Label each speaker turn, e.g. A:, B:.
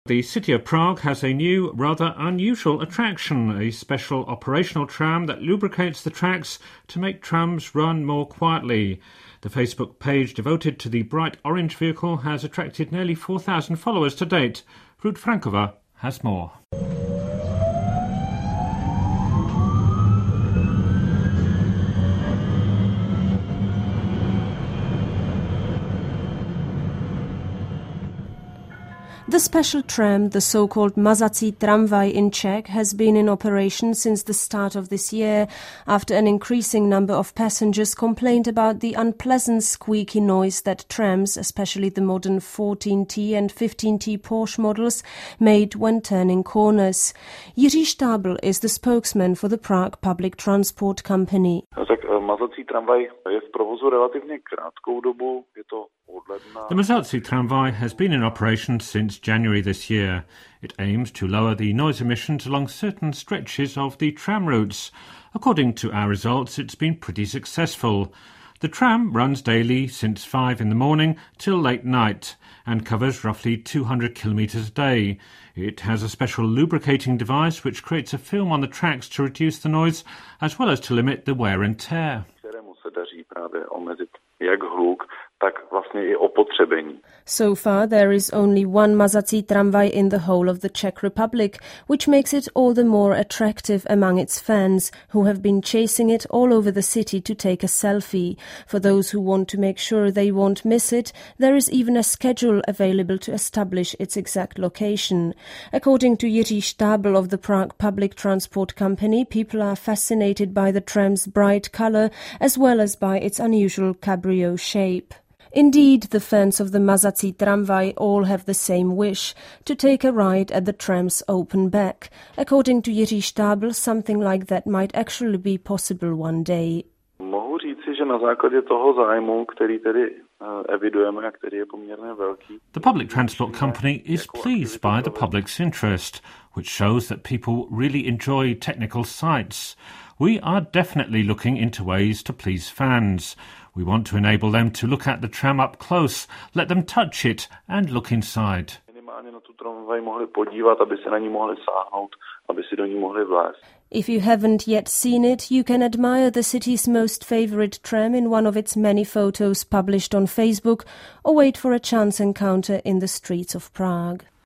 A: The City of Prague has a new, rather unusual attraction, a special operational tram that lubricates the tracks to make trams run more quietly. The Facebook page devoted to the bright orange vehicle has attracted nearly 4,000 followers to date. Ruth Frankova has more.
B: The special tram, the so-called Mazací tramvaj in Czech, has been in operation since the start of this year after an increasing number of passengers complained about the unpleasant squeaky noise that trams, especially the modern 14T and 15T Porsche models, made when turning corners. Jiří Štábl is the spokesman for the Prague Public Transport Company.
C: Mazací tramvaj je v provozu relativně krátkou dobu. Je to od ledna.
A: The Mazací tramvaj has been in operation since January this year. It aims to lower the noise emissions along certain stretches of the tram routes. According to our results, it's been pretty successful. The tram runs daily since 5 in the morning till late night and covers roughly 200 kilometres a day. It has a special lubricating device which creates a film on the tracks to reduce the noise as well as to limit the wear and tear.
C: Kterému se daří právě omezit jak hluk, tak vlastně i opotřebení.
B: So far, there is only one Mazací tramvaj in the whole of the Czech Republic, which makes it all the more attractive among its fans, who have been chasing it all over the city to take a selfie. For those who want to make sure they won't miss it, there is even a schedule available to establish its exact location. According to Jiří Štábl of the Prague Public Transport Company, people are fascinated by the tram's bright colour as well as by its unusual cabriole shape. Indeed, the fans of the Mazací tramvaj all have the same wish, to take a ride at the tram's open back. According to Jiří Štábl, something like that might actually be possible one day.
C: Mohu říci, že na základě toho zájmu, který tedy evidujeme a který je poměrně velký.
A: The Public Transport Company is pleased by the public's interest, which shows that people really enjoy technical sites. We are definitely looking into ways to please fans. We want to enable them to look at the tram up close, let them touch it and look inside.
C: Minimálně na tu tramvaj mohli podívat, aby se na ní mohli sáhnout, aby si do ní mohli vlézt.
B: If you haven't yet seen it, you can admire the city's most favorite tram in one of its many photos published on Facebook or wait for a chance encounter in the streets of Prague.